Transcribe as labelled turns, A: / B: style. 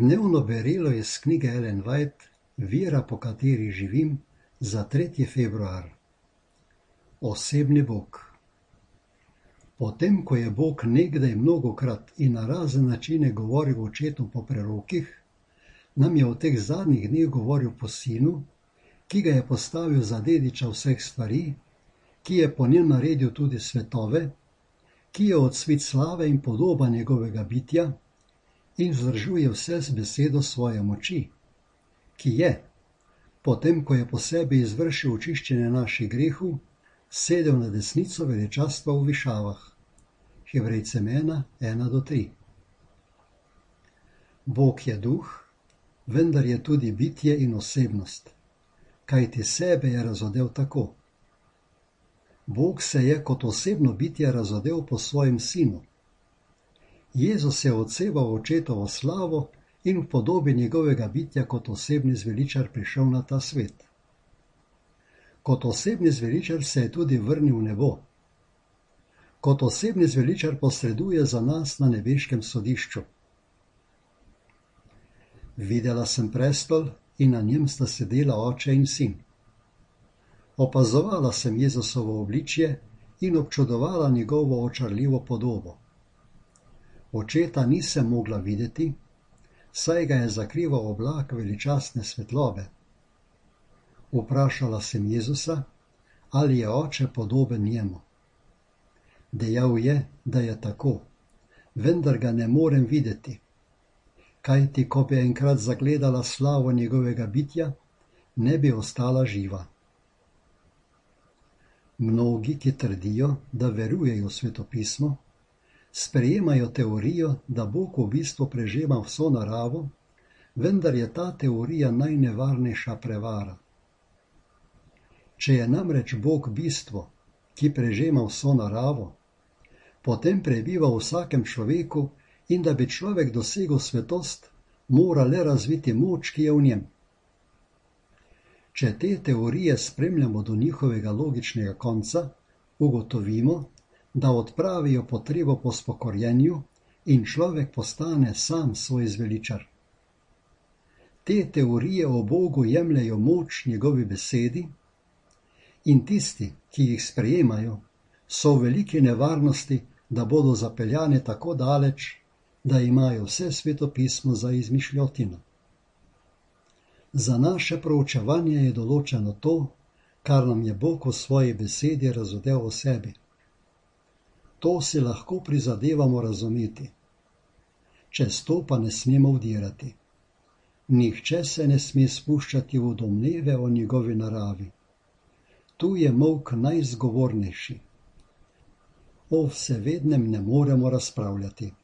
A: Dnevno berilo iz knjige Ellen White Vera, po kateri živim, za 3. februar. Osebni Bog. Potem, ko je Bog nekdaj mnogokrat in na razne načine govoril očetom po prerokih, nam je v teh zadnjih dneh govoril po Sinu, ki ga je postavil za dediča vseh stvari, ki je po njem naredil tudi svetove, ki je odsvit slave in podoba njegovega bitja in vzdržuje vse z besedo svoje moči, ki je, potem ko je po sebi izvršil očiščenje naših grehov, sedel na desnico veličastva v višavah. Hebrejcem 1:1-3. Bog je duh, vendar je tudi bitje in osebnost, kajti sebe je razodel tako. Bog se je kot osebno bitje razodel po svojem sinu. Jezus je odseval očetovo slavo in v podobi njegovega bitja kot osebni zveličar prišel na ta svet. Kot osebni zveličar se je tudi vrnil v nebo. Kot osebni zveličar posreduje za nas na nebeškem sodišču. Videla sem prestol in na njem sta sedela oče in sin. Opazovala sem Jezusovo obličje in občudovala njegovo očarljivo podobo. Očeta nisem mogla videti, saj ga je zakrival oblak veličastne svetlobe. Vprašala sem Jezusa, ali je oče podoben njemu. Dejal je, da je tako, vendar ga ne morem videti, kajti ko bi enkrat zagledala slavo njegovega bitja, ne bi ostala živa. Mnogi, ki trdijo, da verujejo v svetopismo, sprejemajo teorijo, da Bog v bistvu prežema vso naravo, vendar je ta teorija najnevarnejša prevara. Če je namreč Bog bistvo, ki prežema vso naravo, potem prebiva v vsakem človeku in da bi človek dosegel svetost, mora le razviti moč, ki je v njem. Če te teorije spremljamo do njihovega logičnega konca, ugotovimo, da odpravijo potrebo po spokorjenju in človek postane sam svoj zveličar. Te teorije o Bogu jemljejo moč njegovi besedi in tisti, ki jih sprejemajo, so v veliki nevarnosti, da bodo zapeljane tako daleč, da imajo vse svetopismo za izmišljotino. Za naše proučevanje je določeno to, kar nam je Bog v svoji besedi razodel o sebi. To si lahko prizadevamo razumeti. Čez to pa ne smemo vdirati. Nihče se ne sme spuščati v domneve o njegovi naravi. Tu je molk najzgovornejši. O vsevednem ne moremo razpravljati.